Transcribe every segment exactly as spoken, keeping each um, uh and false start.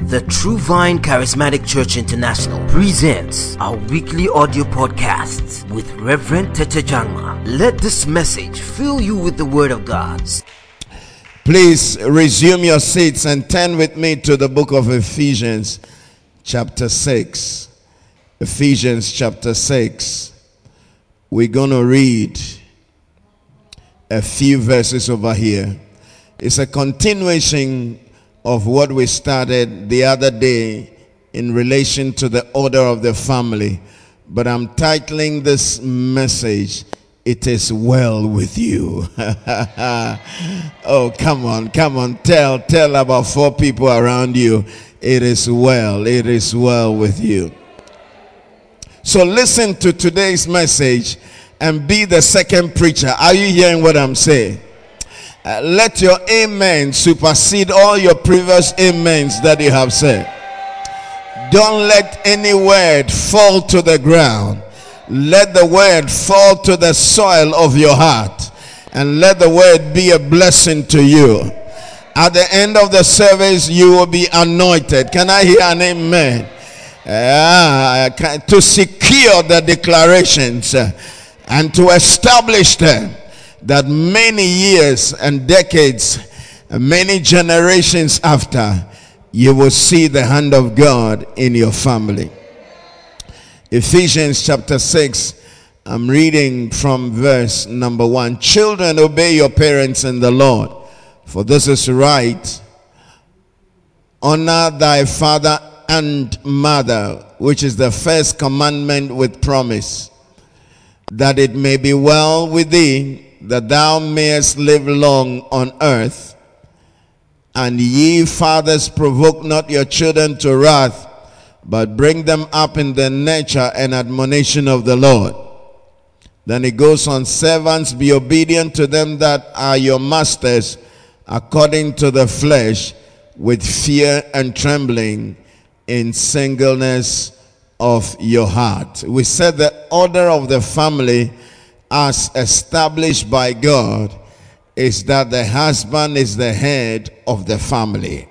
The True Vine Charismatic Church International presents our weekly audio podcasts with Reverend Tete Jangma. Let this message fill you with the Word of God. Please resume your seats and turn with me to the book of Ephesians chapter six. Ephesians chapter six. We're going to read a few verses over here. It's a continuation of what we started the other day in relation to the order of the family. But I'm titling this message, "It is Well With You." Oh, come on, come on. Tell, tell about four people around you, it is well, it is well with you. So listen to today's message and be the second preacher. Are you hearing what I'm saying? Uh, let your amen supersede all your previous amens that you have said. Don't let any word fall to the ground. Let the word fall to the soil of your heart, and let the word be a blessing to you. At the end of the service, you will be anointed. Can I hear an amen? Uh, to secure the declarations uh, and to establish them, that many years and decades, many generations after, you will see the hand of God in your family. Ephesians chapter six, I'm reading from verse number one. Children, obey your parents in the Lord, for this is right. Honor thy father and mother, which is the first commandment with promise, that it may be well with thee, that thou mayest live long on earth. And ye fathers, provoke not your children to wrath, but bring them up in the nurture and admonition of the Lord. Then it goes on, servants, be obedient to them that are your masters, according to the flesh, with fear and trembling, in singleness of your heart. We said the order of the family as established by God is that the husband is the head of the family.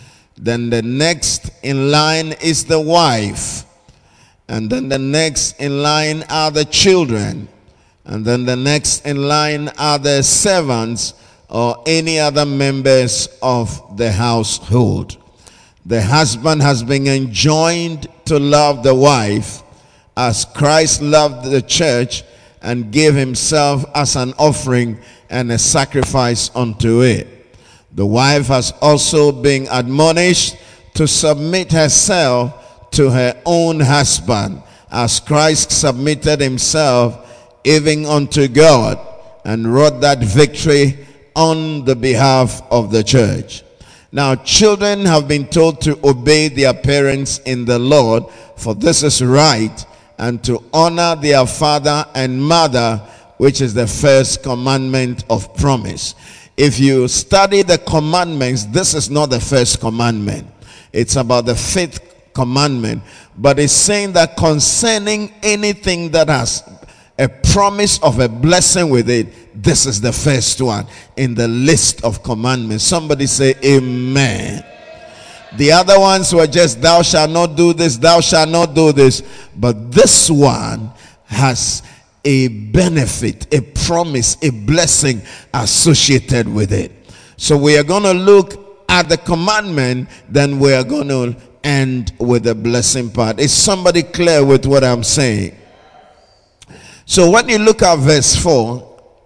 Then the next in line is the wife. And then the next in line are the children. And then the next in line are the servants or any other members of the household. The husband has been enjoined to love the wife as Christ loved the church and gave himself as an offering and a sacrifice unto it. The wife has also been admonished to submit herself to her own husband, as Christ submitted himself even unto God and wrought that victory on the behalf of the church. Now, children have been told to obey their parents in the Lord, for this is right, and to honor their father and mother, which is the first commandment of promise. If you study the commandments, this is not the first commandment. It's about the fifth commandment. But it's saying that concerning anything that has a promise of a blessing with it, this is the first one in the list of commandments. Somebody say amen. The other ones were just, thou shalt not do this, thou shalt not do this. But this one has a benefit, a promise, a blessing associated with it. So we are going to look at the commandment, then we are going to end with the blessing part. Is somebody clear with what I'm saying? So when you look at verse four,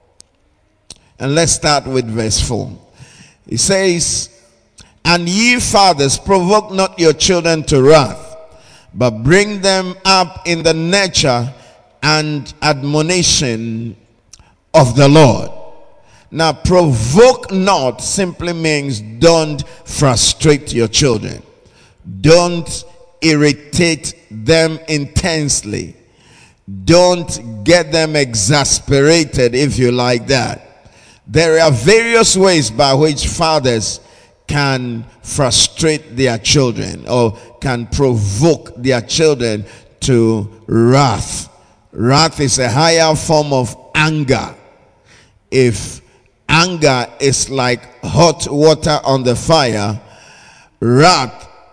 and let's start with verse four. It says, and ye fathers, provoke not your children to wrath, but bring them up in the nurture and admonition of the Lord. Now, provoke not simply means don't frustrate your children. Don't irritate them intensely. Don't get them exasperated, if you like that. There are various ways by which fathers can frustrate their children or can provoke their children to wrath. Wrath is a higher form of anger. If anger is like hot water on the fire, wrath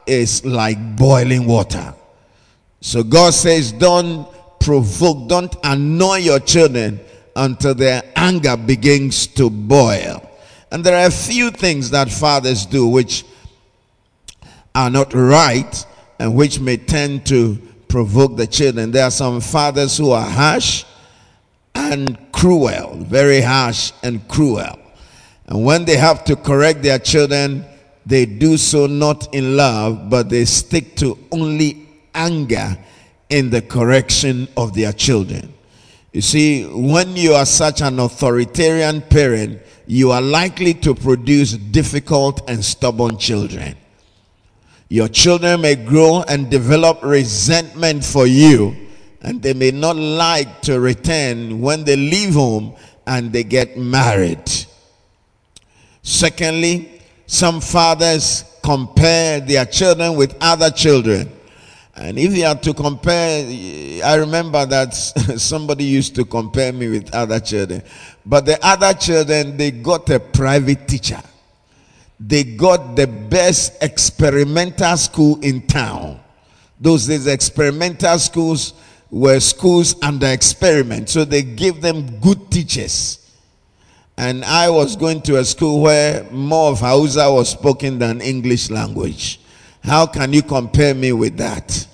is like boiling water. So God says, don't provoke, don't annoy your children until their anger begins to boil. And there are a few things that fathers do which are not right and which may tend to provoke the children. There are some fathers who are harsh and cruel, very harsh and cruel. And when they have to correct their children, they do so not in love, but they stick to only anger in the correction of their children. You see, when you are such an authoritarian parent, you are likely to produce difficult and stubborn children. Your children may grow and develop resentment for you, and they may not like to return when they leave home and they get married. Secondly, some fathers compare their children with other children. And if you have to compare, I remember that somebody used to compare me with other children. But the other children, they got a private teacher. They got the best experimental school in town. Those days, experimental schools were schools under experiment. So they gave them good teachers. And I was going to a school where more of Hausa was spoken than English language. How can you compare me with that?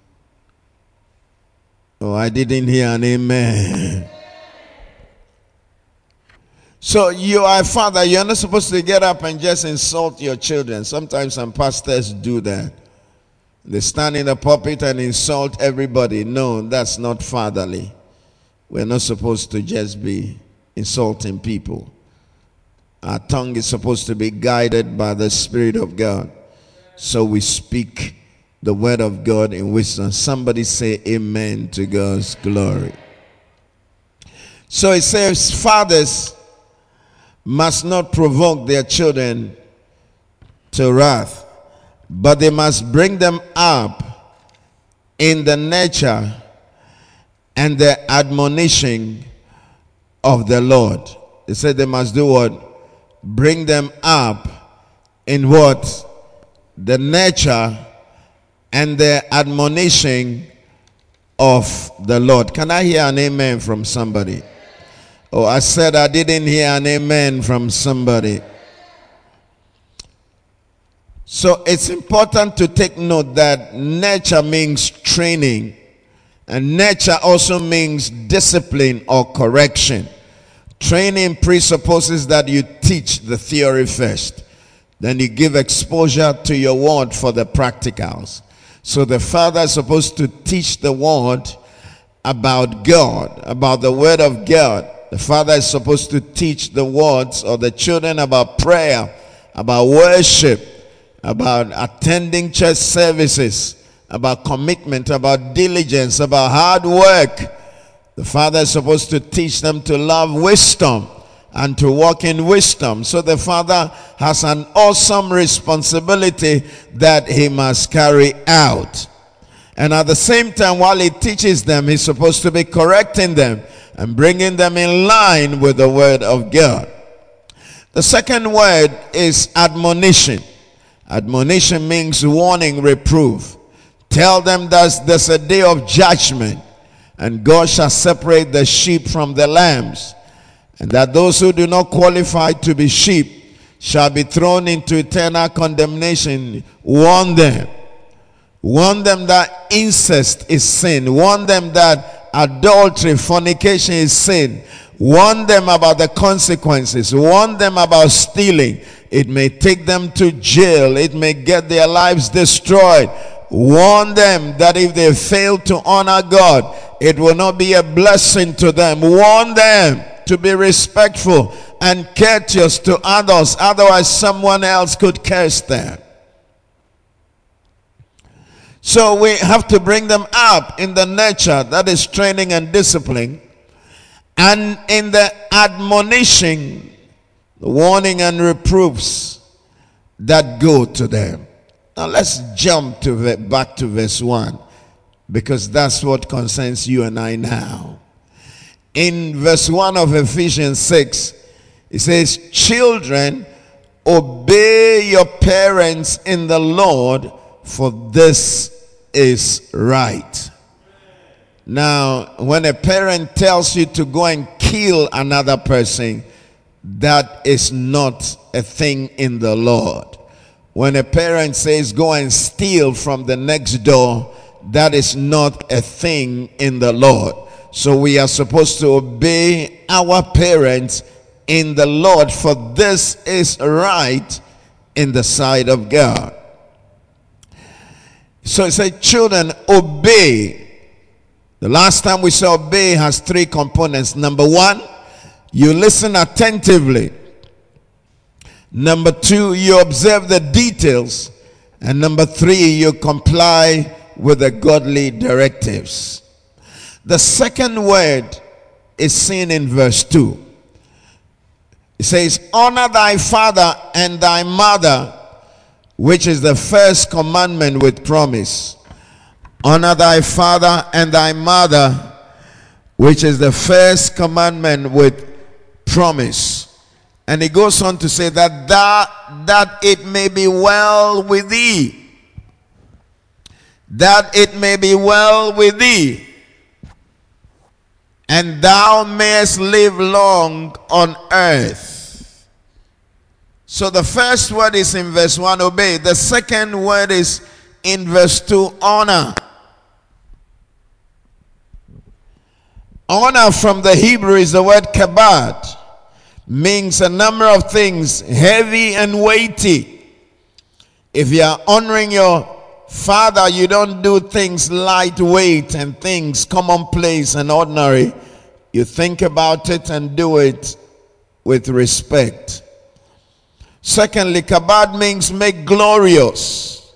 Oh, I didn't hear an amen. So you are a father. You're not supposed to get up and just insult your children. Sometimes some pastors do that. They stand in the pulpit and insult everybody. No, that's not fatherly. We're not supposed to just be insulting people. Our tongue is supposed to be guided by the Spirit of God. So we speak the word of God in wisdom. Somebody say amen to God's glory. So it says fathers must not provoke their children to wrath, but they must bring them up in the nature and the admonition of the Lord. They said they must do what? Bring them up in what? The nature and the admonition of the Lord. Can I hear an amen from somebody? Oh, I said I didn't hear an amen from somebody. So it's important to take note that nature means training, and nature also means discipline or correction. Training presupposes that you teach the theory first, then you give exposure to your word for the practicals. So the father is supposed to teach the word about God, about the word of God. The father is supposed to teach the words or the children about prayer, about worship, about attending church services, about commitment, about diligence, about hard work. The father is supposed to teach them to love wisdom and to walk in wisdom. So the father has an awesome responsibility that he must carry out. And at the same time, while he teaches them, he's supposed to be correcting them and bringing them in line with the word of God. The second word is admonition. Admonition means warning, reproof. Tell them that there's a day of judgment, and God shall separate the sheep from the lambs, and that those who do not qualify to be sheep shall be thrown into eternal condemnation. Warn them. Warn them that incest is sin. Warn them that adultery, fornication is sin. Warn them about the consequences. Warn them about stealing. It may take them to jail. It may get their lives destroyed. Warn them that if they fail to honor God, it will not be a blessing to them. Warn them to be respectful and courteous to others. Otherwise, someone else could curse them. So we have to bring them up in the nature, that is training and discipline, and in the admonition, the warning and reproofs that go to them. Now let's jump to the, back to verse one, because that's what concerns you and I now. In verse one of Ephesians six, it says, children, obey your parents in the Lord, for this is right. Now, when a parent tells you to go and kill another person, that is not a thing in the Lord. When a parent says go and steal from the next door, that is not a thing in the Lord. So we are supposed to obey our parents in the Lord, for this is right in the sight of God. So it said, children, obey. The last time we saw obey has three components. Number one, you listen attentively. Number two, you observe the details. And number three, you comply with the godly directives. The second word is seen in verse two. It says, honor thy father and thy mother, which is the first commandment with promise. Honor thy father and thy mother, which is the first commandment with promise. And he goes on to say that, that that it may be well with thee. That it may be well with thee, and thou mayest live long on earth. So the first word is in verse one, obey. The second word is in verse two, honor. Honor from the Hebrew is the word kabad. Means a number of things, heavy and weighty. If you are honoring your father, you don't do things lightweight and things commonplace and ordinary. You think about it and do it with respect. Secondly, kabad means make glorious.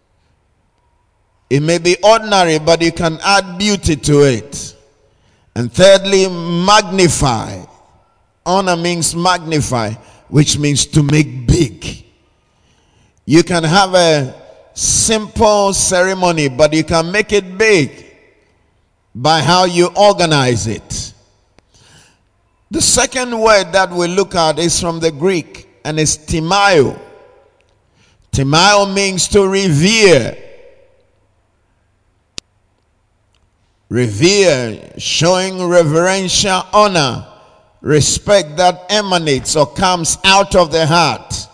It may be ordinary, but you can add beauty to it. And thirdly, magnify. Honor means magnify, which means to make big. You can have a simple ceremony, but you can make it big by how you organize it. The second word that we look at is from the Greek, and it's timao. Timao means to revere. Revere, showing reverential honor, respect that emanates or comes out of the heart.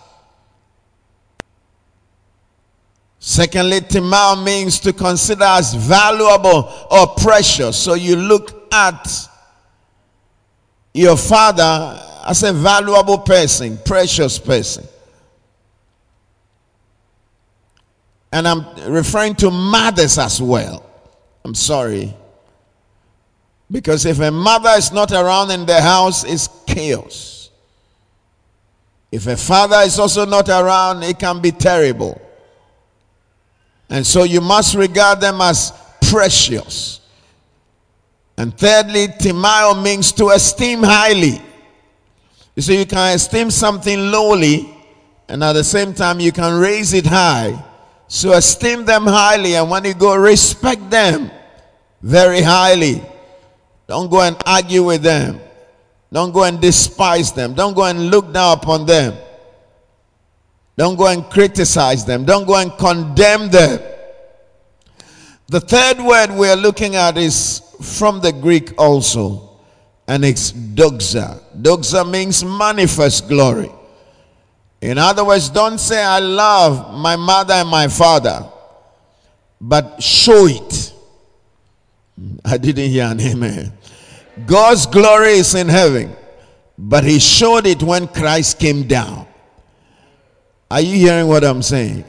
Secondly, timao means to consider as valuable or precious. So you look at your father as a valuable person, precious person. And I'm referring to mothers as well. I'm sorry. Because if a mother is not around in the house, it's chaos. If a father is also not around, it can be terrible. And so you must regard them as precious. And thirdly, timao means to esteem highly. You see, you can esteem something lowly, and at the same time you can raise it high. So esteem them highly, and when you go, respect them very highly. Don't go and argue with them. Don't go and despise them. Don't go and look down upon them. Don't go and criticize them. Don't go and condemn them. The third word we're looking at is from the Greek also, and it's doxa. Doxa means manifest glory. In other words, don't say I love my mother and my father, but show it. I didn't hear an amen. God's glory is in heaven, but he showed it when Christ came down. Are you hearing what I'm saying?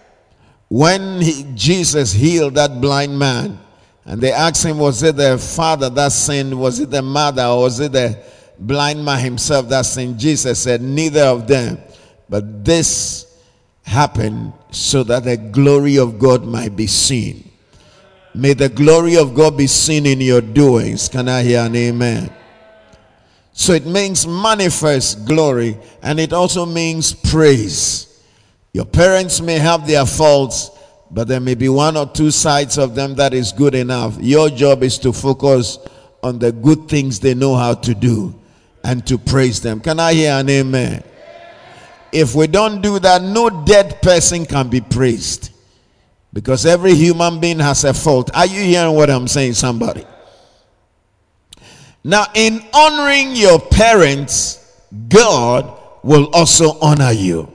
When he, Jesus healed that blind man, and they asked him, was it the father that sinned? Was it the mother? Or was it the blind man himself that sinned? Jesus said, neither of them. But this happened so that the glory of God might be seen. May the glory of God be seen in your doings. Can I hear an amen? So it means manifest glory, and it also means praise. Your parents may have their faults, but there may be one or two sides of them that is good enough. Your job is to focus on the good things they know how to do and to praise them. Can I hear an amen? If we don't do that, no dead person can be praised. Because every human being has a fault. Are you hearing what I'm saying, somebody? Now, in honoring your parents, God will also honor you.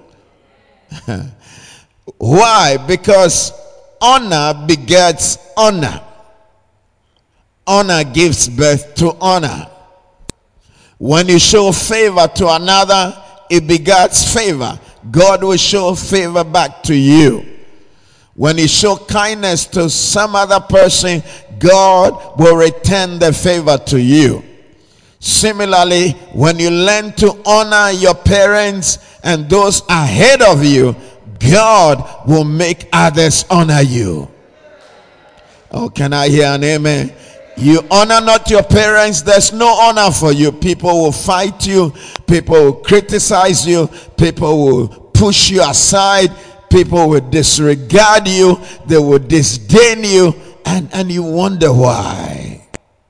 Why? Because honor begets honor. Honor gives birth to honor. When you show favor to another, it begets favor. God will show favor back to you. When you show kindness to some other person, God will return the favor to you. Similarly, when you learn to honor your parents and those ahead of you, God will make others honor you. Oh, can I hear an amen? You honor not your parents, there's no honor for you. People will fight you, people will criticize you, people will push you aside, people will disregard you, they will disdain you, and, and you wonder why.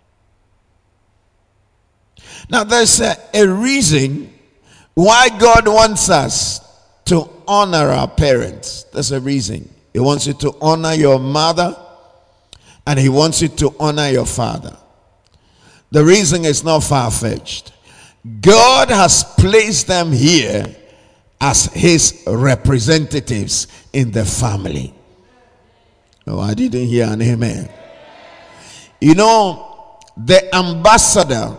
Now there's a, a reason why God wants us to honor our parents. There's a reason. He wants you to honor your mother, and he wants you to honor your father. The reason is not far-fetched. God has placed them here as his representatives in the family. Oh, I didn't hear an amen. You know, the ambassador,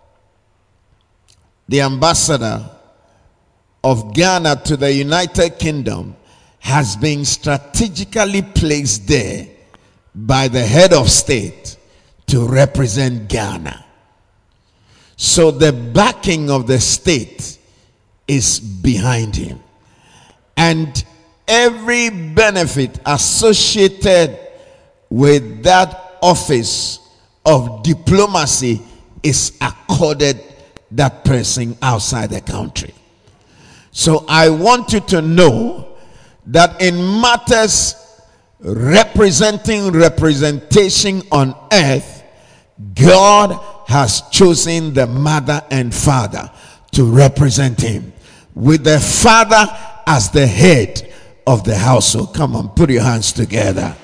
the ambassador of Ghana to the United Kingdom has been strategically placed there by the head of state to represent Ghana. So the backing of the state is behind him. And every benefit associated with that office of diplomacy is accorded that person outside the country. So I want you to know that in matters representing representation on earth, God has chosen the mother and father to represent him, with the father as the head of the household. Come on, put your hands together.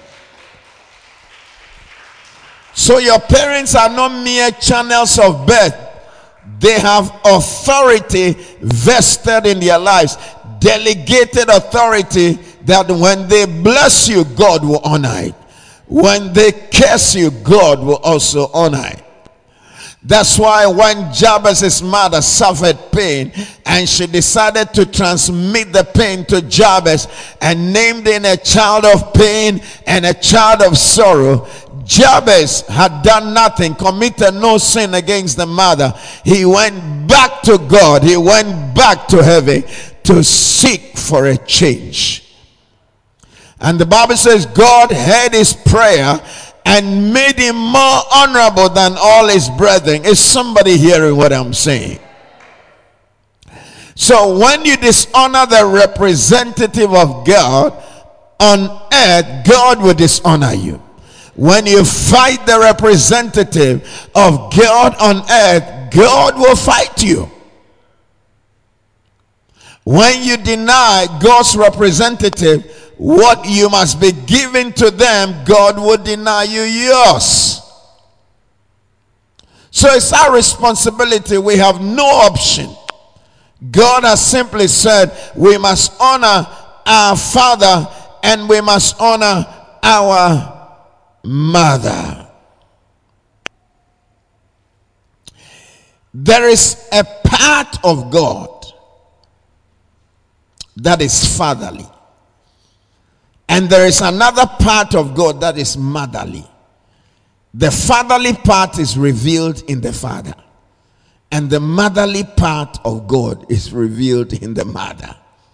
So your parents are not mere channels of birth. They have authority vested in their lives, delegated authority, that when they bless you, God will honor it. When they curse you, God will also honor it. That's why when Jabez's mother suffered pain and she decided to transmit the pain to Jabez and named him a child of pain and a child of sorrow, Jabez had done nothing, committed no sin against the mother. He went back to God. He went back to heaven to seek for a change. And the Bible says God heard his prayer and made him more honorable than all his brethren. Is somebody hearing what I'm saying? So when you dishonor the representative of God on earth, God will dishonor you. When you fight the representative of God on earth, God will fight you. When you deny God's representative what you must be given to them, God will deny you yours. So it's our responsibility. We have no option. God has simply said we must honor our father and we must honor our mother. There is a part of God that is fatherly, and there is another part of God that is motherly. The fatherly part is revealed in the father, and the motherly part of God is revealed in the mother.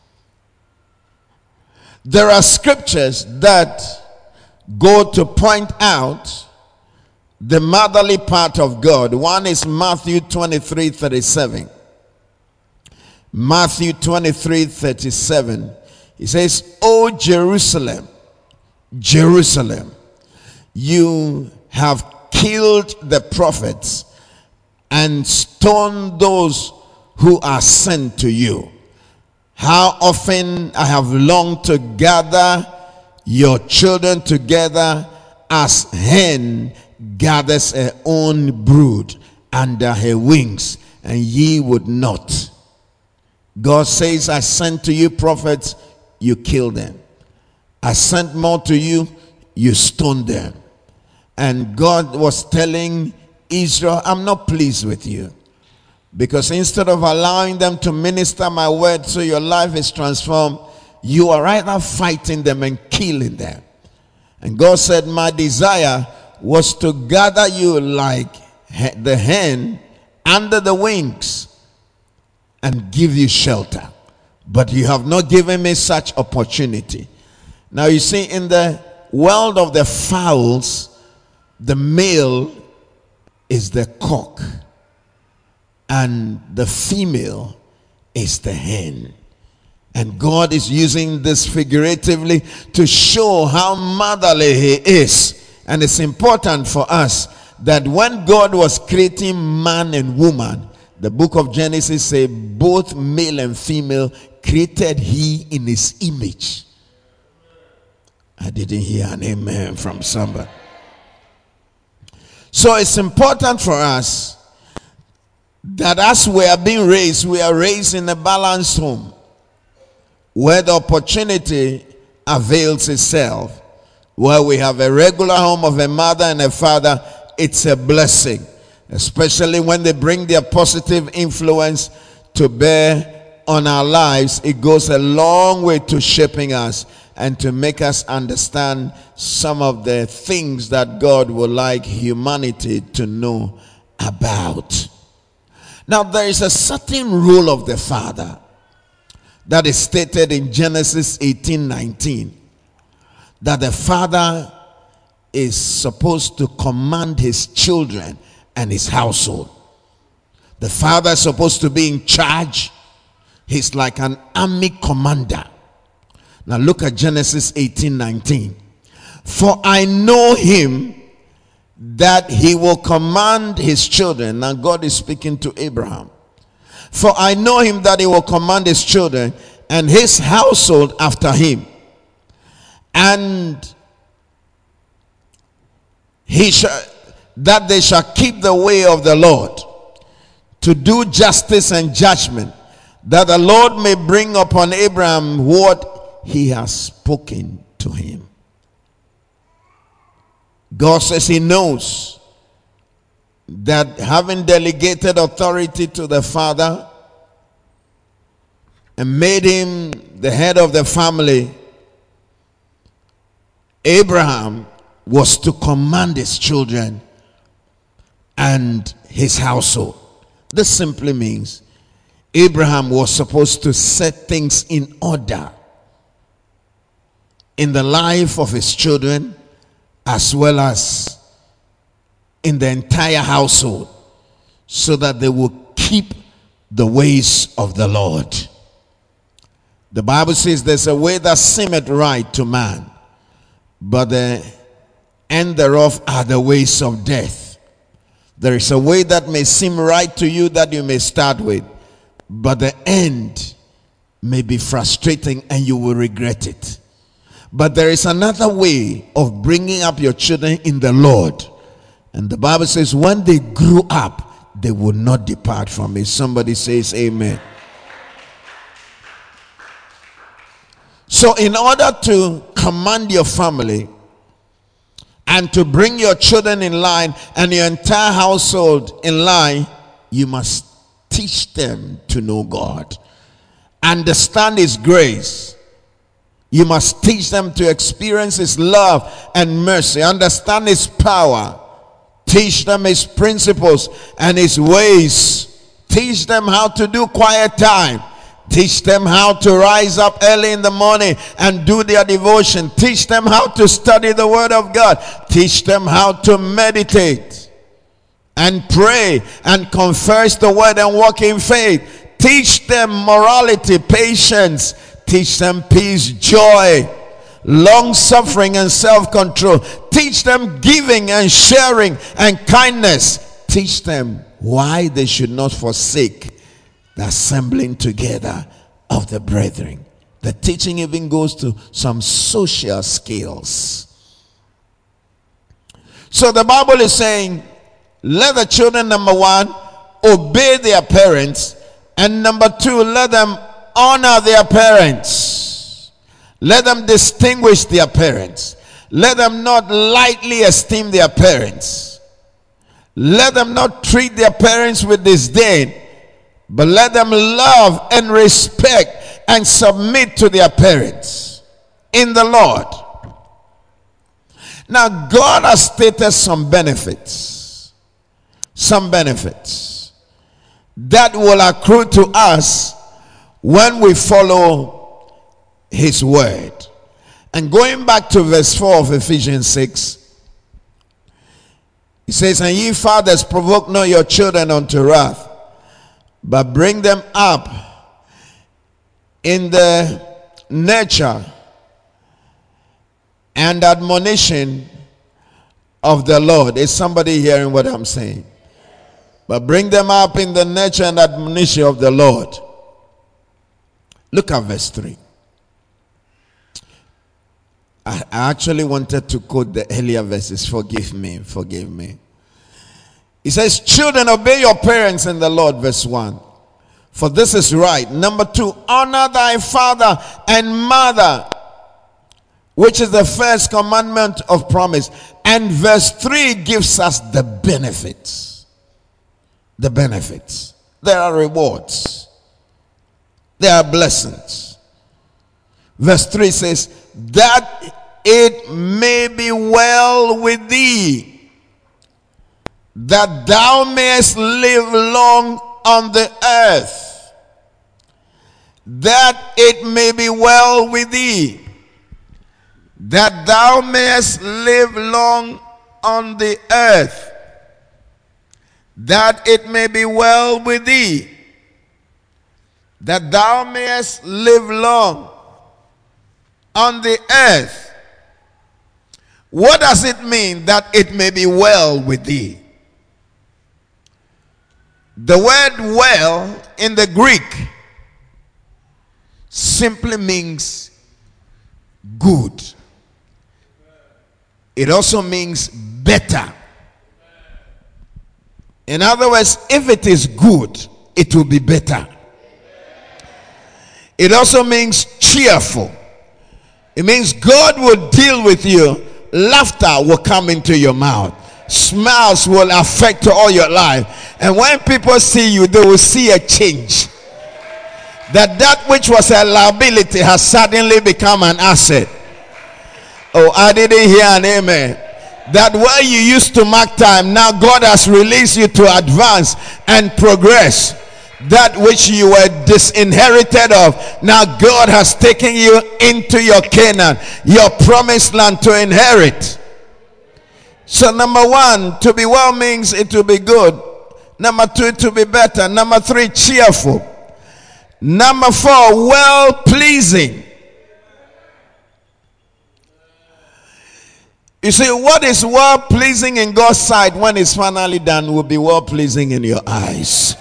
There are scriptures that go to point out the motherly part of God. One is Matthew twenty-three thirty-seven. Matthew twenty-three thirty-seven. He says, "O Jerusalem, Jerusalem, you have killed the prophets and stoned those who are sent to you. How often I have longed to gather your children together as hen gathers her own brood under her wings, and ye would not. God says, I sent to you prophets, you kill them. I sent more to you, you stone them. And God was telling Israel, I'm not pleased with you. Because instead of allowing them to minister my word so your life is transformed, you are right now fighting them and killing them. And God said, my desire was to gather you like the hen under the wings and give you shelter. But you have not given me such opportunity. Now you see, in the world of the fowls, the male is the cock and the female is the hen. And God is using this figuratively to show how motherly he is. And it's important for us that when God was creating man and woman, the book of Genesis says both male and female created he in his image. I didn't hear an amen from somebody. So it's important for us that as we are being raised, we are raised in a balanced home where the opportunity avails itself, where we have a regular home of a mother and a father. It's a blessing, especially when they bring their positive influence to bear on our lives. It goes a long way to shaping us and to make us understand some of the things that God would like humanity to know about. Now, there is a certain role of the father that is stated in Genesis eighteen nineteen, that the father is supposed to command his children and his household. The father is supposed to be in charge. He's like an army commander. Now look at Genesis eighteen nineteen. For I know him that he will command his children. Now God is speaking to Abraham. For I know him that he will command his children and his household after him. And he shall, that they shall keep the way of the Lord, to do justice and judgment, that the Lord may bring upon Abraham what he has spoken to him. God says he knows that having delegated authority to the father and made him the head of the family, Abraham was to command his children and his household. This simply means Abraham was supposed to set things in order in the life of his children as well as in the entire household, so that they will keep the ways of the Lord. The Bible says there's a way that seemeth right to man, but the end thereof are the ways of death. There is a way that may seem right to you that you may start with, but the end may be frustrating and you will regret it. But there is another way of bringing up your children in the Lord. And the Bible says when they grew up, they would not depart from it. Somebody says amen. So in order to command your family and to bring your children in line and your entire household in line, you must teach them to know God, understand his grace. You must teach them to experience his love and mercy, understand his power, teach them his principles and his ways, teach them how to do quiet time, teach them how to rise up early in the morning and do their devotion, teach them how to study the word of God, teach them how to meditate and pray and confess the word and walk in faith, teach them morality, patience, teach them peace, joy, long suffering and self-control. Teach them giving and sharing and kindness. Teach them why they should not forsake the assembling together of the brethren. The teaching even goes to some social skills. So the Bible is saying, let the children, number one, obey their parents, and number two, let them honor their parents. Let them distinguish their parents. Let them not lightly esteem their parents. Let them not treat their parents with disdain, but let them love and respect and submit to their parents in the Lord. Now, God has stated some benefits, some benefits that will accrue to us when we follow his word. And going back to verse four of Ephesians six, he says, and ye fathers, provoke not your children unto wrath, but bring them up in the nurture and admonition of the Lord. Is somebody hearing what I'm saying? But bring them up in the nurture and admonition of the Lord. Look at verse three. I actually wanted to quote the earlier verses. Forgive me, forgive me. It says, children, obey your parents in the Lord, verse one. For this is right. Number two, honor thy father and mother, which is the first commandment of promise. And verse three gives us the benefits. The benefits. There are rewards. There are blessings. Verse three says, that it may be well with thee, that thou mayest live long on the earth. That it may be well with thee, that thou mayest live long on the earth. That it may be well with thee, that thou mayest live long on the earth. What does it mean that it may be well with thee? The word well in the Greek simply means good. It also means better. In other words, if it is good, it will be better. It also means cheerful. It means God will deal with you. Laughter will come into your mouth. Smiles will affect all your life. And when people see you, they will see a change. That that which was a liability has suddenly become an asset. Oh, I didn't hear an amen. That where you used to mark time, now God has released you to advance and progress. That which you were disinherited of, now God has taken you into your Canaan, your promised land to inherit. So number one, to be well means it will be good. Number two, to be better. Number three, cheerful. Number four, well pleasing. You see, what is well pleasing in God's sight when it's finally done will be well pleasing in your eyes.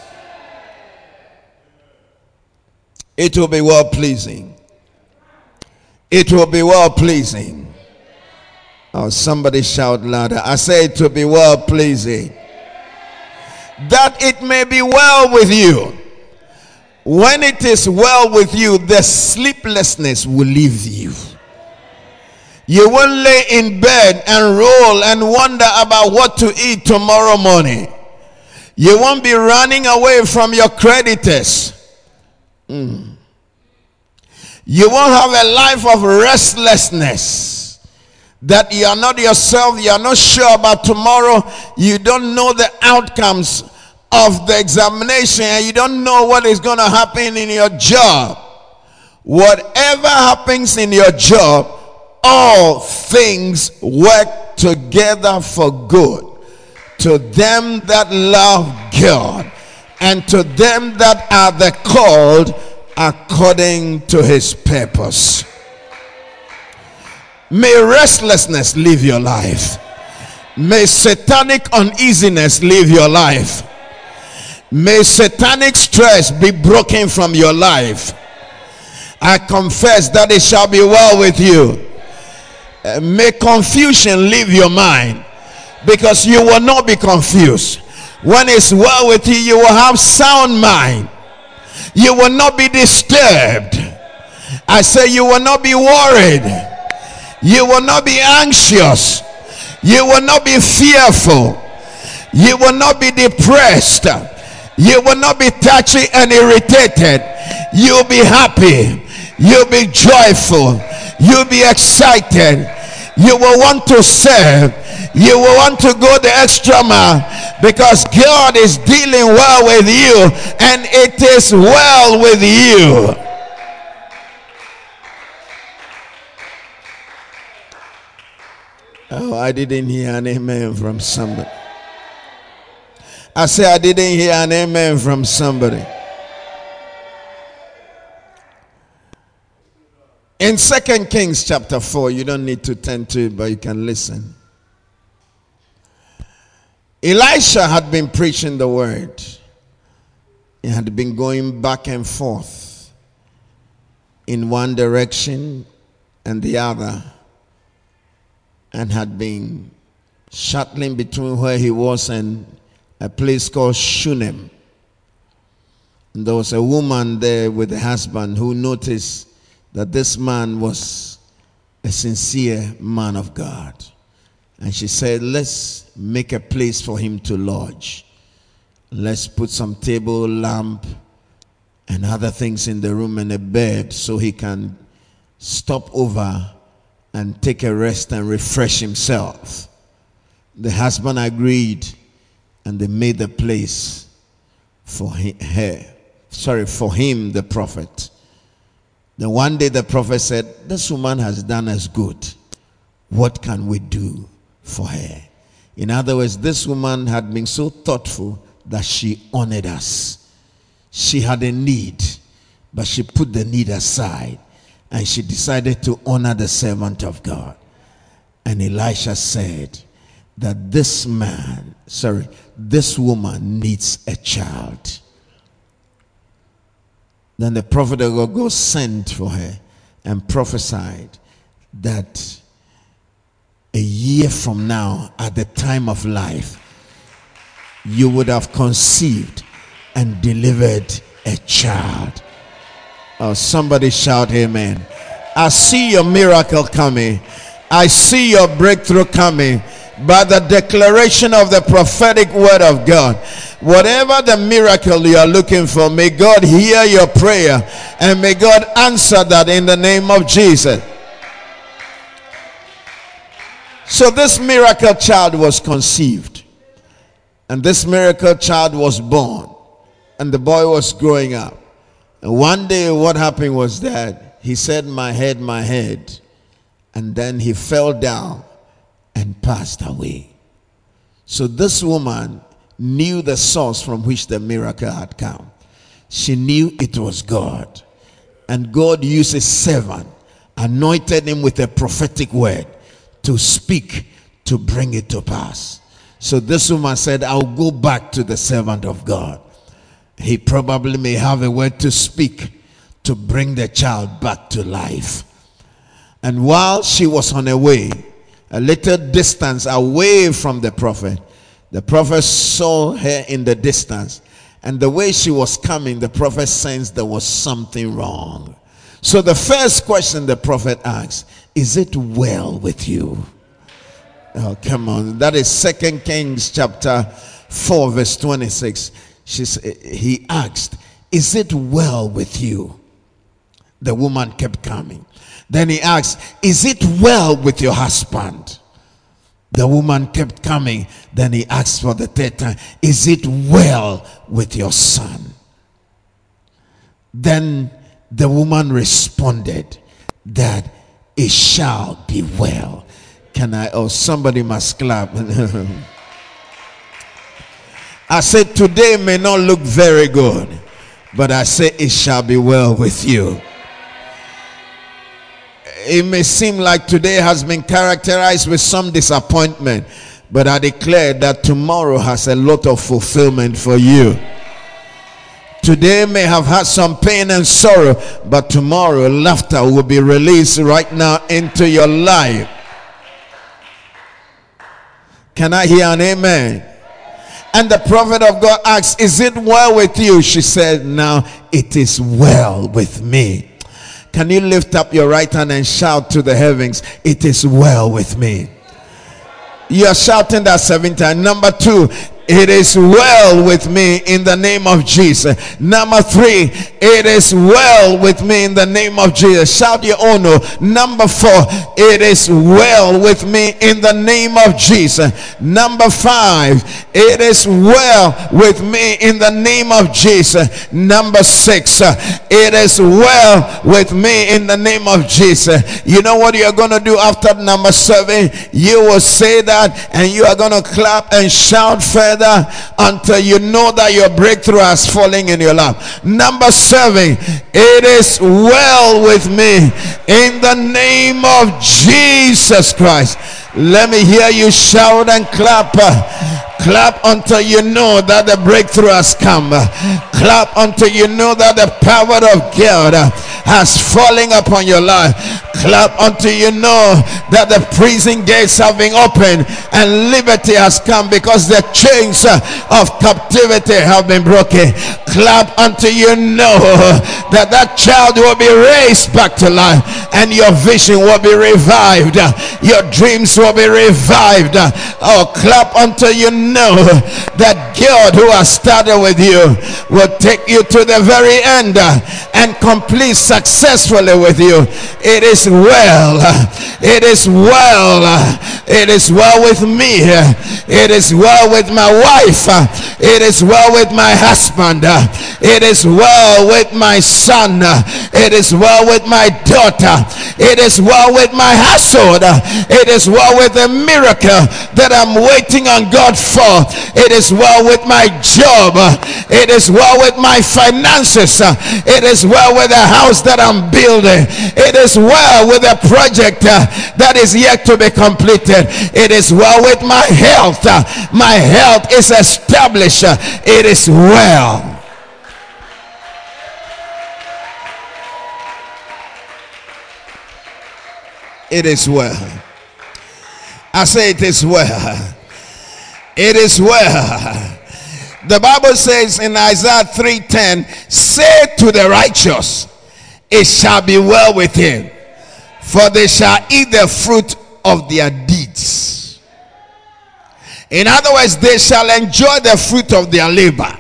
It will be well pleasing. It will be well pleasing. Oh, somebody shout louder. I say it will be well pleasing. That it may be well with you. When it is well with you, the sleeplessness will leave you. You won't lay in bed and roll and wonder about what to eat tomorrow morning. You won't be running away from your creditors. Mm. You won't have a life of restlessness, that you are not yourself, you are not sure about tomorrow, you don't know the outcomes of the examination, and you don't know what is going to happen in your job. Whatever happens in your job, all things work together for good to them that love God and to them that are the called according to his purpose. May restlessness leave your life. May satanic uneasiness leave your life. May satanic stress be broken from your life. I confess that it shall be well with you. Uh, may confusion leave your mind, because you will not be confused. When it's well with you, you will have sound mind. You will not be disturbed. I say you will not be worried. You will not be anxious. You will not be fearful. You will not be depressed. You will not be touchy and irritated. You'll be happy. You'll be joyful. You'll be excited. You will want to serve. You will want to go the extra mile, because God is dealing well with you, and it is well with you. Oh, I didn't hear an amen from somebody. I say I didn't hear an amen from somebody. In Second Kings chapter four, you don't need to turn to it, but you can listen. Elisha had been preaching the word. He had been going back and forth in one direction and the other, and had been shuttling between where he was and a place called Shunem. And there was a woman there with a husband who noticed that this man was a sincere man of God. And she said, let's make a place for him to lodge. Let's put some table, lamp, and other things in the room, and a bed, so he can stop over and take a rest and refresh himself. The husband agreed, and they made the place for her. Sorry, for him, the prophet. Then one day the prophet said, this woman has done us good. What can we do for her? In other words, this woman had been so thoughtful that she honored us. She had a need, but she put the need aside, and she decided to honor the servant of God. And Elisha said that this man, sorry, this woman needs a child. Then the prophet of God goes sent for her and prophesied that a year from now, at the time of life, you would have conceived and delivered a child. Oh, somebody shout amen. I see your miracle coming. I see your breakthrough coming by the declaration of the prophetic word of God. Whatever the miracle you are looking for, may God hear your prayer, and may God answer that in the name of Jesus. So this miracle child was conceived, and this miracle child was born, and the boy was growing up. And one day what happened was that he said, my head, my head, and then he fell down and passed away. So this woman knew the source from which the miracle had come. She knew it was God, and God used his servant, anointed him with a prophetic word to speak, to bring it to pass. So this woman said, I'll go back to the servant of God. He probably may have a word to speak to bring the child back to life. And while she was on her way, a little distance away from the prophet, the prophet saw her in the distance, and the way she was coming, the prophet sensed there was something wrong. So the first question the prophet asked, is it well with you? Oh, come on. That is Second Kings chapter four, verse twenty-six. She, he asked, is it well with you? The woman kept coming. Then he asked, is it well with your husband? The woman kept coming. Then he asked for the third time, is it well with your son? Then the woman responded that it shall be well. Can I? Oh, somebody must clap. I said today may not look very good, but I say it shall be well with you. It may seem like today has been characterized with some disappointment, but I declare that tomorrow has a lot of fulfillment for you. Today may have had some pain and sorrow, but tomorrow laughter will be released right now into your life. Can I hear an amen? And the prophet of God asked, is it well with you? She said, now it is well with me. Can you lift up your right hand and shout to the heavens, it is well with me? You are shouting that seven times. Number two, it is well with me in the name of Jesus. Number three, it is well with me in the name of Jesus. Shout your own. Number four, it is well with me in the name of Jesus. Number five, it is well with me in the name of Jesus. Number six, it is well with me in the name of Jesus. You know what you're going to do after number seven? You will say that and you are going to clap and shout further until you know that your breakthrough has fallen in your lap. Number seven, it is well with me in the name of Jesus Christ. Let me hear you shout and clap. Clap until you know that the breakthrough has come. Clap until you know that the power of God has fallen upon your life. Clap until you know that the prison gates have been opened and liberty has come because the chains of captivity have been broken. Clap until you know that that child will be raised back to life and your vision will be revived. Your dreams will be revived. Oh, clap until you know that God who has started with you will take you to the very end and complete successfully with you. It is well. It is well. It is well with me. It is well with my wife. It is well with my husband. It is well with my son. It is well with my daughter. It is well with my household. It is well with the miracle that I'm waiting on God for. It is well with my job. It is well with my finances. It is well with the house that I'm building. It is well with the project that is yet to be completed. It is well with my health. My health is established. It is well. It is well. I say it is well. It is well. The Bible says in Isaiah three ten, say to the righteous, it shall be well with him, for they shall eat the fruit of their deeds. In other words, they shall enjoy the fruit of their labor.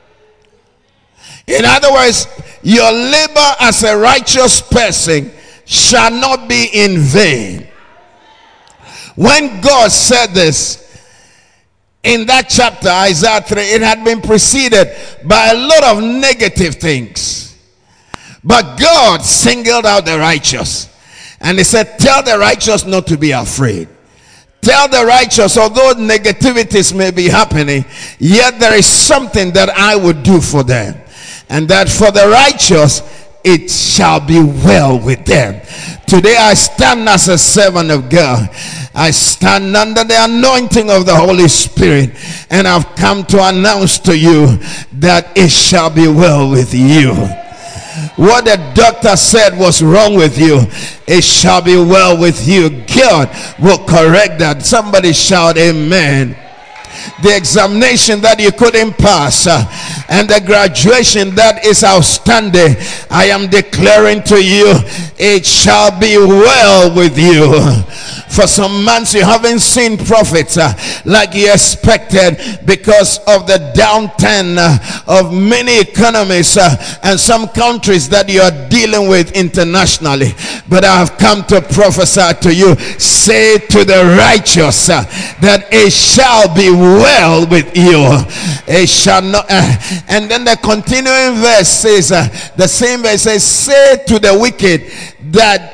In other words, your labor as a righteous person shall not be in vain. When God said this in that chapter, Isaiah three, it had been preceded by a lot of negative things. But God singled out the righteous. And he said, tell the righteous not to be afraid. Tell the righteous, although negativities may be happening, yet there is something that I would do for them. And that for the righteous, it shall be well with them. Today I stand as a servant of God. I stand under the anointing of the Holy Spirit, and I've come to announce to you that it shall be well with you. What the doctor said was wrong with you, it shall be well with you. God will correct that. Somebody shout amen. The examination that you couldn't pass uh, and the graduation that is outstanding, I am declaring to you, it shall be well with you. For some months you haven't seen profits uh, like you expected because of the downturn uh, of many economies uh, and some countries that you are dealing with internationally. But I have come to prophesy to you, say to the righteous uh, that it shall be well with you. It shall not. Uh, and then the continuing verse says, uh, the same verse says, say to the wicked that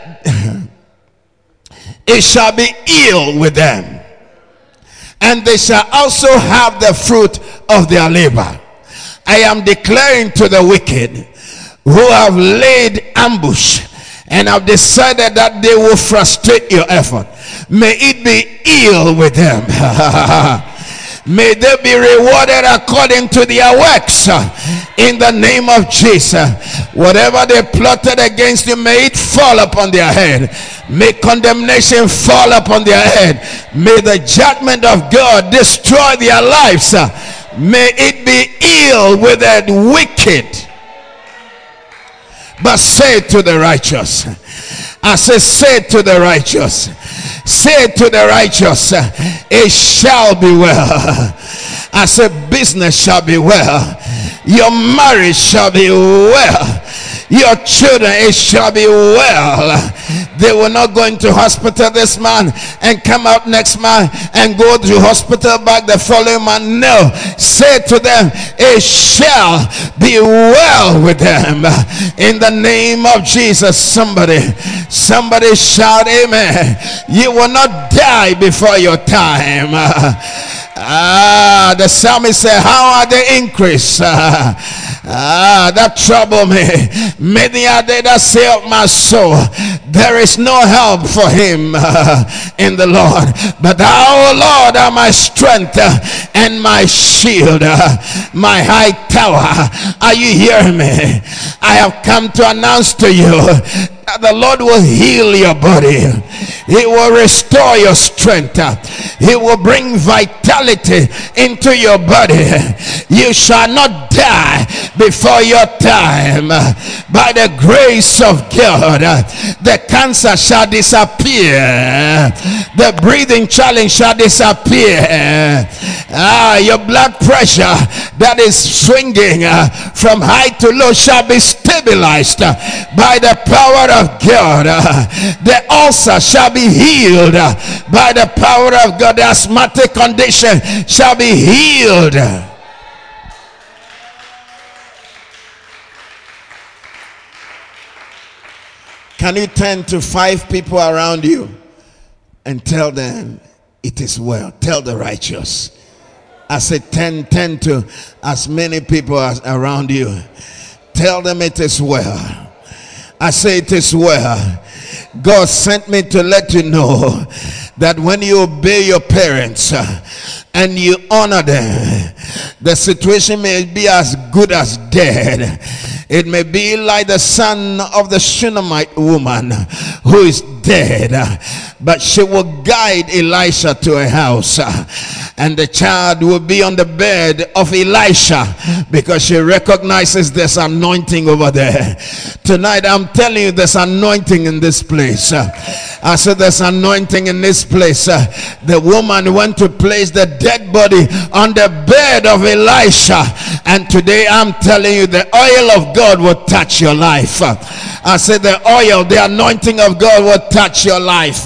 it shall be ill with them, and they shall also have the fruit of their labor. I am declaring to the wicked who have laid ambush and have decided that they will frustrate your effort, may it be ill with them. May they be rewarded according to their works. in the name of Jesus. Whatever they plotted against you, may it fall upon their head. May condemnation fall upon their head. May the judgment of God destroy their lives. May it be ill with the wicked. But say to the righteous, I say, say to the righteous, say to the righteous, it shall be well. I say, business shall be well. Your marriage shall be well. Your children, it shall be well. They will not go into hospital this month and come out next month and go to hospital back the following month. No, say to them, it shall be well with them in the name of Jesus. Somebody, somebody shout amen. You will not die before your time. Ah, the psalmist said, how are they increased? Ah, ah, that trouble me. Many are they that say of my soul, there is no help for him uh, in the Lord. But thou, O Lord, are my strength uh, and my shield, uh, my high tower. Are you hearing me? I have come to announce to you that the Lord will heal your body. He will restore your strength. He will bring vitality into your body. You shall not die before your time. By the grace of God, the cancer shall disappear. The breathing challenge shall disappear. Ah, your blood pressure that is swinging uh, from high to low shall be stabilized uh, by the power of God. Uh, the ulcer shall be healed uh, by the power of God. The asthmatic condition shall be healed. Can you turn to five people around you and tell them it is well? Tell the righteous. I said ten, ten to as many people as around you. Tell them it is well. I say it is well. God sent me to let you know that when you obey your parents uh, and you honor them, the situation may be as good as dead. It may be like the son of the Shunammite woman who is dead, but she will guide Elisha to a house, and the child will be on the bed of Elisha because she recognizes there's anointing over there. Tonight I'm telling you, there's anointing in this place. I said there's anointing in this place. The woman went to place the dead body on the bed of Elisha, and today I'm telling you, the oil of God will touch your life. I said the oil, the anointing of God will touch your life.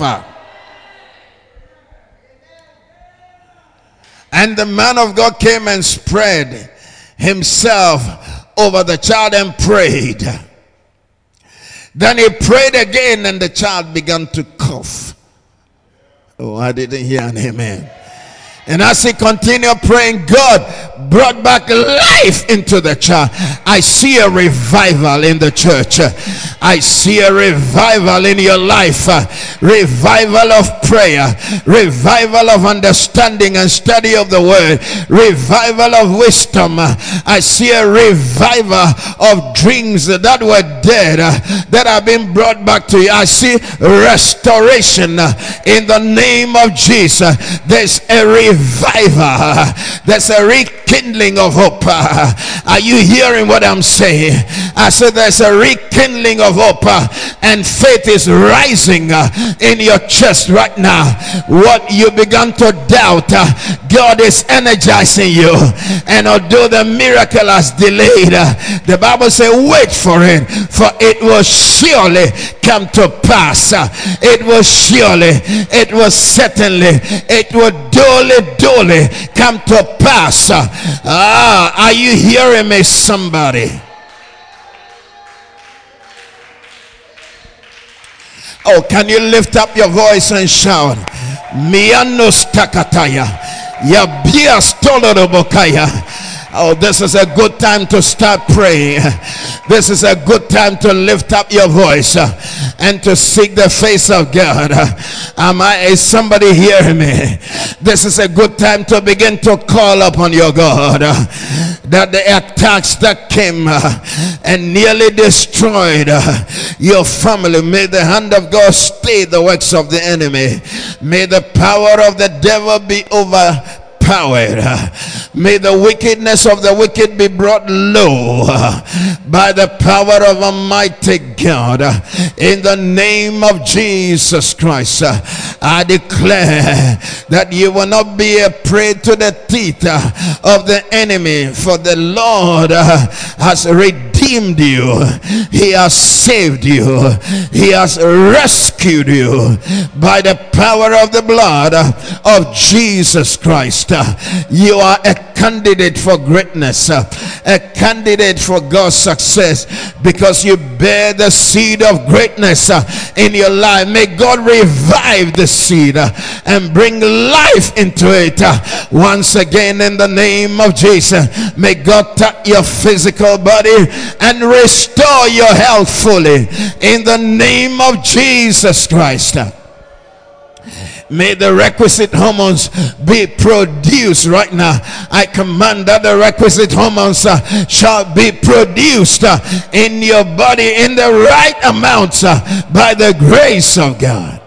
And the man of God came and spread himself over the child and prayed. Then he prayed again, and the child began to cough. Oh, I didn't hear an amen. And as he continued praying, God brought back life into the child. I see a revival in the church. I see a revival in your life. Revival of prayer. Revival of understanding and study of the word. Revival of wisdom. I see a revival of dreams that were dead that have been brought back to you. I see restoration in the name of Jesus. There's a revival. Revival. There's a rekindling of hope. Are you hearing what I'm saying? I said there's a rekindling of hope, and faith is rising in your chest right now. What you began to doubt, God is energizing you, and although the miracle has delayed, the Bible says wait for it, for it will surely come to pass. It will surely, it will certainly, it will duly duly come to pass. Ah, are you hearing me, somebody? Oh, can you lift up your voice and shout, Mianos takataya, ya bia stolorobokaya. Oh, this is a good time to start praying. This is a good time to lift up your voice uh, and to seek the face of God. Uh, am I, is somebody hearing me? This is a good time to begin to call upon your God. Uh, that the attacks that came uh, and nearly destroyed uh, your family, may the hand of God stay the works of the enemy. May the power of the devil be over powered. May the wickedness of the wicked be brought low by the power of Almighty God. In the name of Jesus Christ, I declare that you will not be a prey to the teeth of the enemy, for the Lord has redeemed you. He has saved you. He has rescued you by the power of the blood of Jesus Christ. You are a candidate for greatness, a candidate for God's success, because you bear the seed of greatness in your life. May God revive the seed and bring life into it once again in the name of Jesus. May God touch your physical body and restore your health fully in the name of Jesus Christ. May the requisite hormones be produced right now. I command that the requisite hormones uh, shall be produced uh, in your body in the right amounts uh, by the grace of God.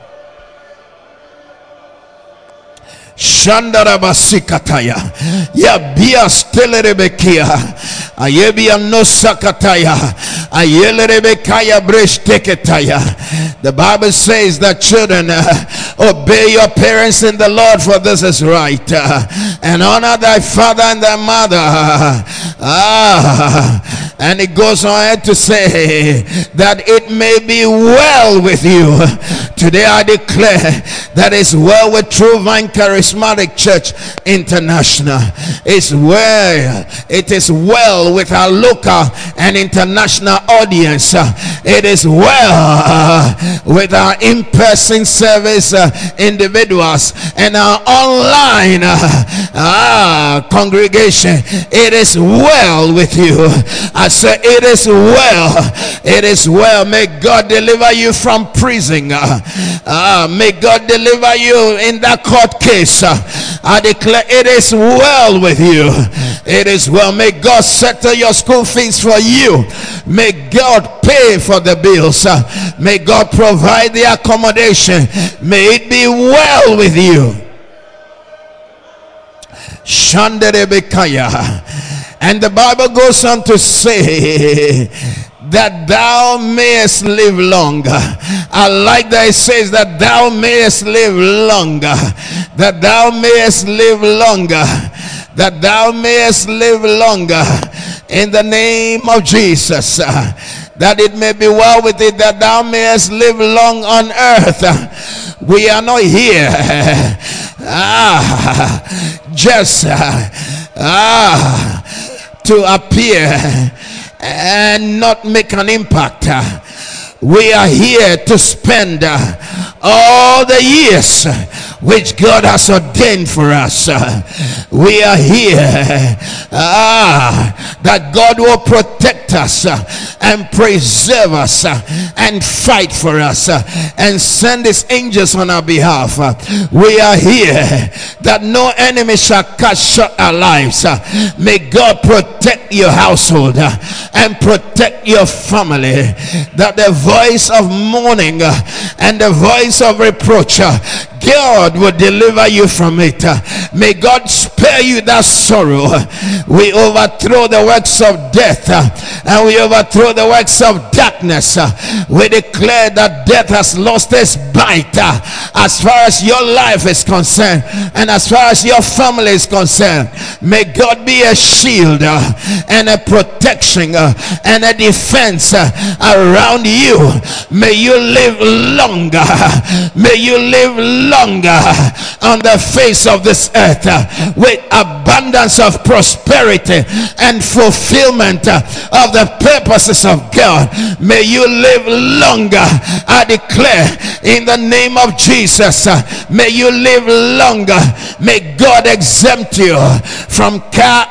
Shandarabasikataya Yabia Stelerebekia Ayebia no Sakataya Ayelerebekaya Breshteketaya. The Bible says that children uh, obey your parents in the Lord, for this is right, uh, and honor thy father and thy mother. Ah, and it goes on to say that it may be well with you. Today I declare that it's well with True Vine Charismatic Church International. It's well. It is well with our local and international audience. It is well with our in-person service uh, individuals and our online uh, uh, congregation. It is well with you. I say it is well. It is well. May God deliver you from prison. Uh, uh, may God deliver you in that court case. Uh, I declare it is well with you. It is well. May God settle your school fees for you. May God pay for the bills. Uh, may God provide the accommodation. May it be well with you. Shanderebekaya. And the Bible goes on to say that thou mayest live longer. I like that it says that thou mayest live longer. That thou mayest live longer. That thou mayest live longer. In the name of Jesus. Uh, that it may be well with it, that thou mayest live long on earth. Uh, we are not here ah, just uh, ah, to appear and not make an impact. Uh, we are here to spend uh, all the years which God has ordained for us. Uh, we are here ah, that God will protect us uh, and preserve us uh, and fight for us uh, and send his angels on our behalf. Uh, we are here that no enemy shall cut short our lives. Uh, may God protect your household uh, and protect your family, that the voice of mourning uh, and the voice of reproach, uh, God will deliver you from it. May God spare you that sorrow. We overthrow the works of death and we overthrow the works of darkness. We declare that death has lost its bite as far as your life is concerned and as far as your family is concerned. May God be a shield and a protection and a defense around you. May you live longer. May you live longer longer on the face of this earth uh, with abundance of prosperity and fulfillment uh, of the purposes of God. May you live longer. I declare in the name of Jesus, uh, may you live longer. May God exempt you from car accidents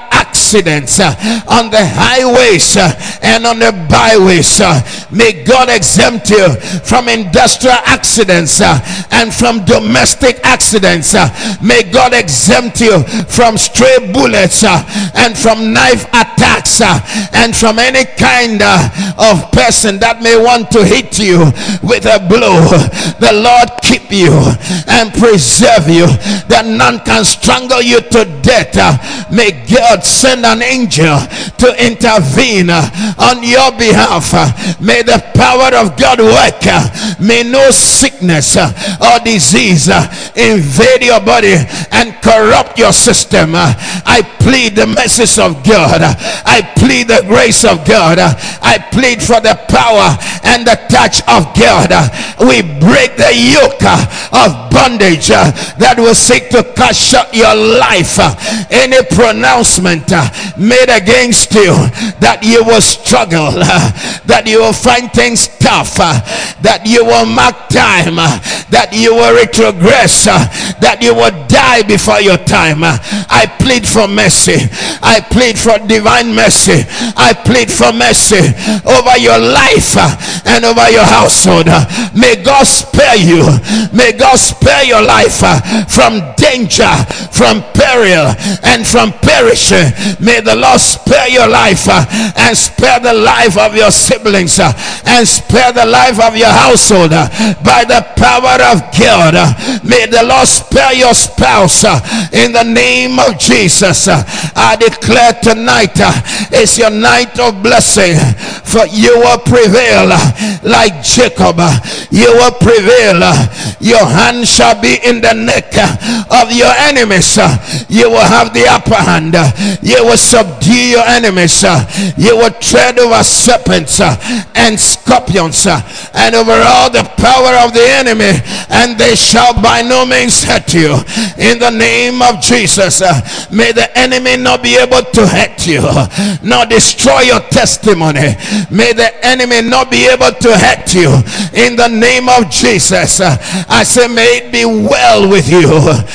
accidents uh, on the highways uh, and on the byways. Uh, may God exempt you from industrial accidents uh, and from domestic accidents. Uh, may God exempt you from stray bullets uh, and from knife attacks uh, and from any kind uh, of person that may want to hit you with a blow. The Lord keep you and preserve you, that none can strangle you to death. Uh, may God send an angel to intervene uh, on your behalf. Uh, may the power of God work. Uh, may no sickness uh, or disease uh, invade your body and corrupt your system. Uh, I plead the mercies of God. Uh, I plead the grace of God. Uh, I plead for the power and the touch of God. Uh, we break the yoke uh, of bondage uh, that will seek to cut short your life. Uh, any pronouncement uh, made against you that you will struggle, uh, that you will find things tough, uh, that you will mark time, uh, that you will retrogress, uh, that you will die before your time. uh, I plead for mercy. I plead for divine mercy. I plead for mercy over your life uh, and over your household. Uh, may God spare you. May God spare your life uh, from danger, from peril, and from perishing. May the Lord spare your life uh, and spare the life of your siblings uh, and spare the life of your household uh, by the power of God. Uh, may the Lord spare your spouse uh, in the name of Jesus. uh, I declare tonight uh, is your night of blessing, for you will prevail uh, like Jacob. uh, you will prevail. uh, your hand shall be in the neck uh, of your enemies. uh, you will have the upper hand. uh, you will subdue your enemies. uh, you will tread over serpents uh, and scorpions uh, and over all the power of the enemy, and they shall by no means hurt you. In the name of Jesus, uh, may the enemy not be able to hurt you, nor destroy your testimony. May the enemy not be able to hurt you. In the name of Jesus, uh, I say may it be well with you,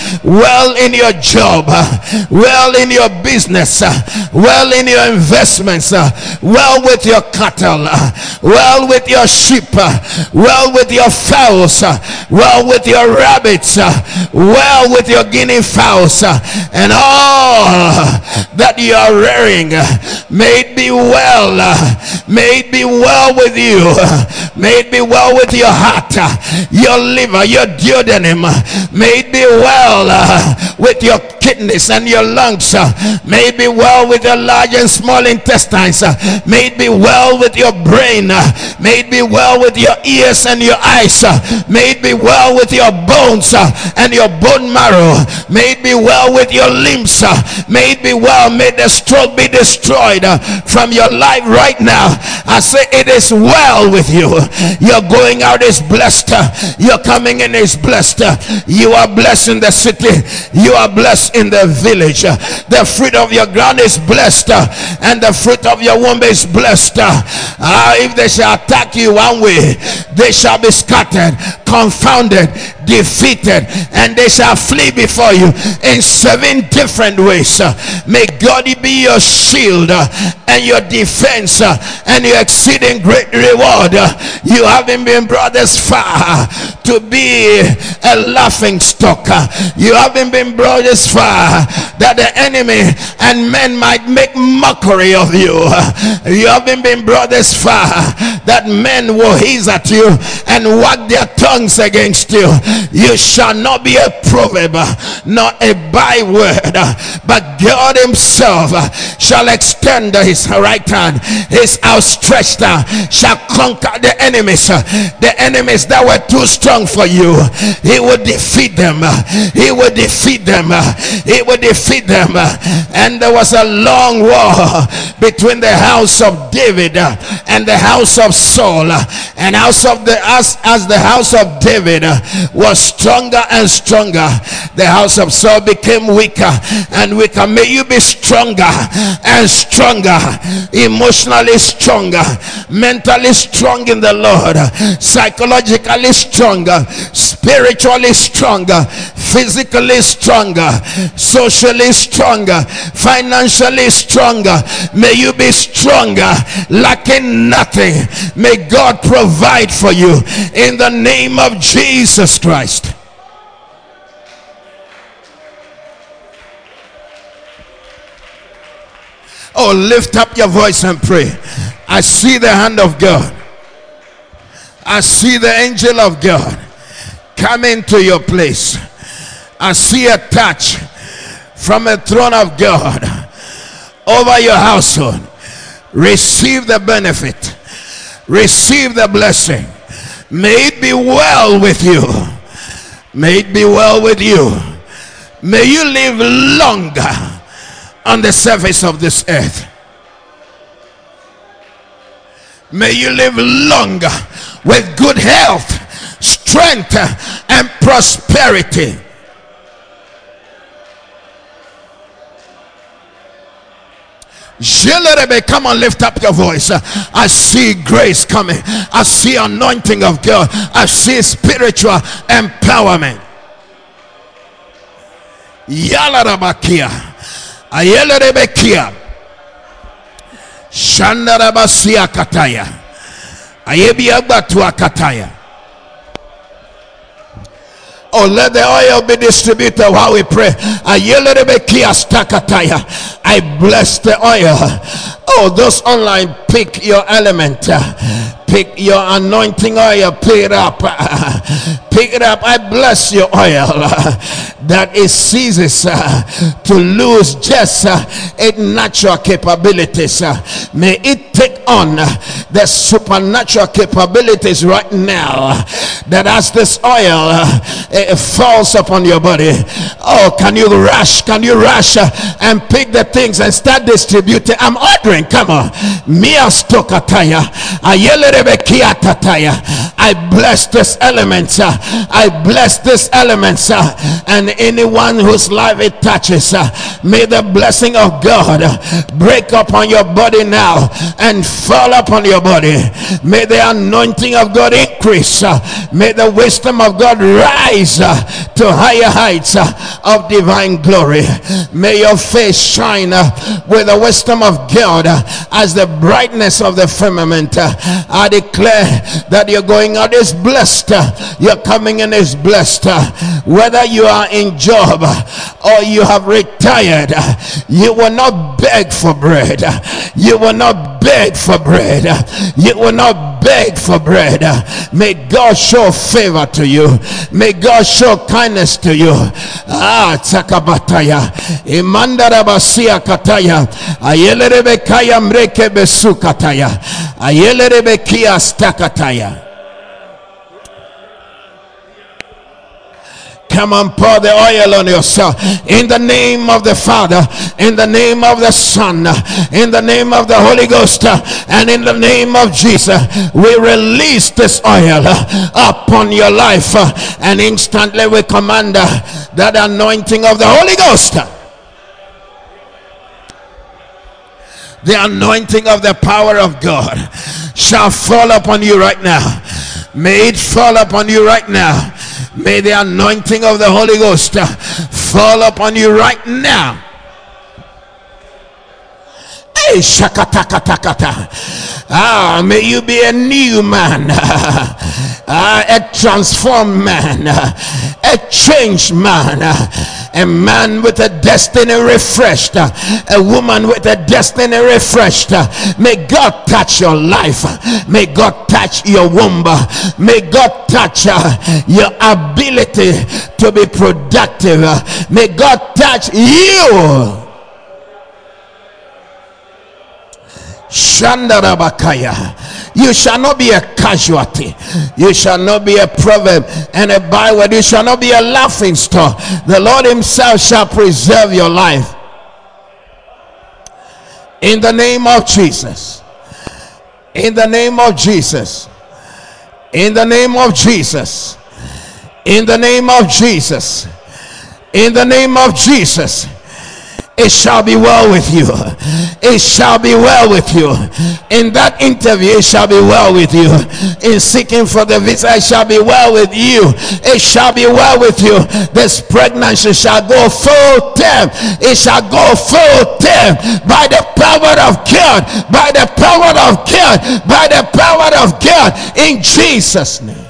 well in your job, uh, well in your business, uh, well in your investments, uh, well with your cattle, uh, well with your sheep, uh, well with your fowls, uh, well with your rabbits, uh, well with your guinea fowls, uh, and all that you are rearing. uh, may it be well. uh, may it be well with you. uh, may it be well with your heart, uh, your liver, your duodenum. uh, may it be well uh, with your kidneys and your lungs. uh, may it be well with your large and small intestines. uh, may it be well with your brain. uh, may it be well with your ears and your eyes. uh, may it be well with your bones uh, and your bone marrow. May it be well with your limbs. uh, may it be well. May the stroke be destroyed uh, from your life right now. I say it is well with you. Your going out is blessed. uh, your coming in is blessed. uh, you are blessed in the city. You are blessed in the village. uh, the fruit of your ground is blessed, uh, and the fruit of your womb is blessed. uh, uh, if they shall attack you one way, they shall be scattered, confounded, defeated, and they shall flee before you in seven different ways. uh, may God be your shield uh, and your defense uh, and your exceeding great reward. uh, you haven't been brought this far to be a laughing stock. uh, you haven't been brought this far that the enemy and men might make mockery of you. uh, you haven't been brought this far that men will hiss at you and wag their tongues against you. You shall not be a proverb nor a byword, but God himself shall extend his right hand. His outstretched hand shall conquer the enemies, the enemies that were too strong for you. He will defeat them. He will defeat them. He will defeat them. And there was a long war between the house of David and the house of Saul, and house of the as, as the house of David was stronger and stronger, the house of Saul became weaker and weaker. May you be stronger and stronger, emotionally stronger, mentally strong in the Lord, psychologically stronger, spiritually stronger, physically stronger, socially stronger, financially stronger. May you be stronger, lacking nothing. May God provide for you in the name of Jesus Christ. Oh, lift up your voice and pray. I see the hand of God. I see the angel of God come into your place. I see a touch from a throne of God over your household. Receive the benefit. Receive the blessing. May it be well with you. May it be well with you. May you live longer on the surface of this earth. May you live longer with good health, strength, and prosperity. Come on, lift up your voice. I see grace coming. I see anointing of God. I see spiritual empowerment. Yalarabakia. Ayele Rebekia Shandarabasia Kataya Ayebia Batua Kataya. Oh, let the oil be distributed while we pray. Ayele Rebekia Stakataya. I bless the oil. Oh, those online, pick your element. Pick your anointing oil. Pick it up. Pick it up. I bless your oil that it ceases to lose just its natural capabilities. May it take on the supernatural capabilities right now. That as this oil it falls upon your body, oh, can you rush? Can you rush and pick the things and start distributing? I'm ordering. Come on. Mia stokataya. Ayele rebekia tataya. I bless this elements. I bless this elements. And anyone whose life it touches, may the blessing of God break upon your body now and fall upon your body. May the anointing of God increase. May the wisdom of God rise to higher heights of divine glory. May your face shine with the wisdom of God as the brightness of the firmament. I declare that you're going out is blessed, you're coming in is blessed. Whether you are in job or you have retired, you will not beg for bread. You will not beg for bread. You will not beg for bread. May God show favor to you. May God show kindness to you. Ah, tsakabataya imandara basia kataya ayele rebekaya mreke besu kataya ayele rebekia stakataya. Come on, pour the oil on yourself. In the name of the Father, in the name of the Son, in the name of the Holy Ghost, and in the name of Jesus, we release this oil upon your life, and instantly we command that anointing of the Holy Ghost, the anointing of the power of God shall fall upon you right now. May it fall upon you right now. May the anointing of the Holy Ghost fall upon you right now. Hey, shakatakatakata. Ah, may you be a new man, ah, a transformed man, a changed man, a man with a destiny refreshed, a woman with a destiny refreshed. May God touch your life. May God touch your womb. May God touch uh, your ability to be productive. May God touch you. Shandarabakaya. You shall not be a casualty. You shall not be a proverb and a byword. You shall not be a laughing stock. The Lord himself shall preserve your life. In the name of Jesus. In the name of Jesus. In the name of Jesus. In the name of Jesus. In the name of Jesus. It shall be well with you. It shall be well with you. In that interview, it shall be well with you. In seeking for the visa, it shall be well with you. It shall be well with you. This pregnancy shall go full term. It shall go full term by the power of God. By the power of God. By the power of God. In Jesus' name.